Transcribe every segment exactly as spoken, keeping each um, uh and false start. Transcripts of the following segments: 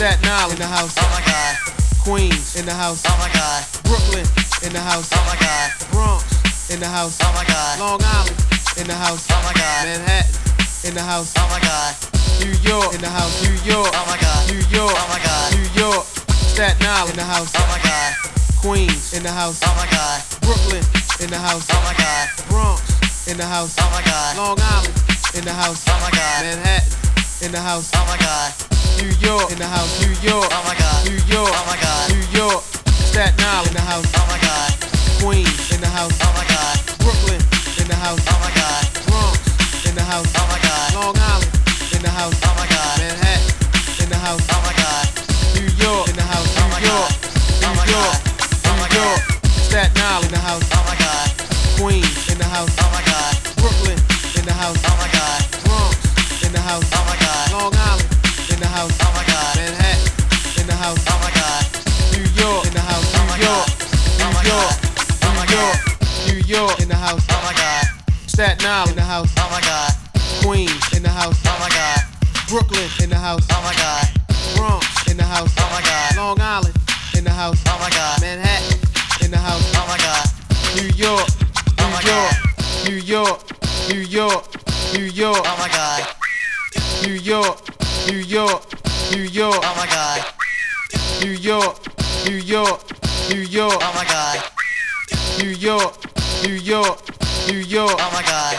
Staten Island in the house. Oh my God. Queens in the house. Oh my God. Brooklyn in the house. Oh my God. Bronx in the house. Oh my God. Long Island in the house. Oh my God. Manhattan in the house. Oh my God. New York in the house. New York. Oh my God. New York. Oh my God. New York. Staten Island in the house. Oh my God. Queens in the house. Oh my God. Brooklyn in the house. Oh my God. Bronx in the house. Oh my God. Long Island in the house. Oh my God. Manhattan in the house. Oh my God. New York in the house. New York. Oh my God. New York. Oh my God. New York. Staten Island in the house. Oh my God. Queens in the house. Oh my God. Brooklyn in the house. Oh my God. Bronx in the house. Oh my God. Long Island in the house. Oh my God. Manhattan in the house. Oh my God. New York in the house. Oh my New York. God. Oh my New York. God. Oh my New York. Staten Island in the house. Oh my God. Queens in the house. Oh my God. Brooklyn in the house. Oh my God. Bronx in the house. Oh my God. Long Island in the house. Oh my God. Manhattan in the house. Oh my God. New York in the house. Oh my New York. God. Oh my New York. God. Oh my New York. God. New York in the house. Oh my God. Staten Island in the house. Oh my God. Queens in the house. Oh my God. Brooklyn in the house. Oh my God. Bronx in the house. Oh my God. Long Island in the house. Oh my God. Manhattan in the house. Oh my God. New York. Oh my New York. God. New York. New York. New York. Oh my God. New York. New York. New York. Oh my God. New York. New York. New York. Oh my God. New York. New York. New York. Oh my God.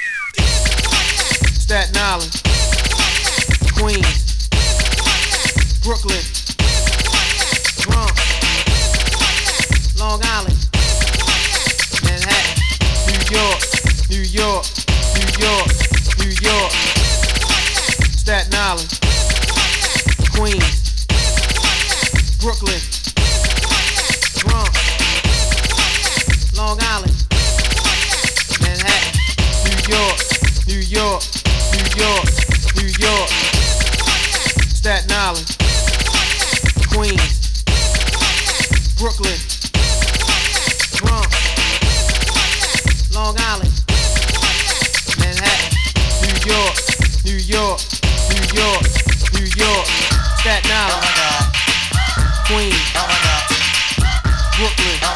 Staten Island. Queens. Brooklyn. Bronx. Long Island. Manhattan. New York. New York. New York. New York. Staten Island. Queens. Brooklyn. Bronx. Long Island. Manhattan. New York. New York. New York. New York. Staten Island. Queens. Brooklyn. Bronx. Long Island. Manhattan. New York. New York. New York. New York. Staten Oh Island. my God. Queens. Oh my God. Brooklyn. Oh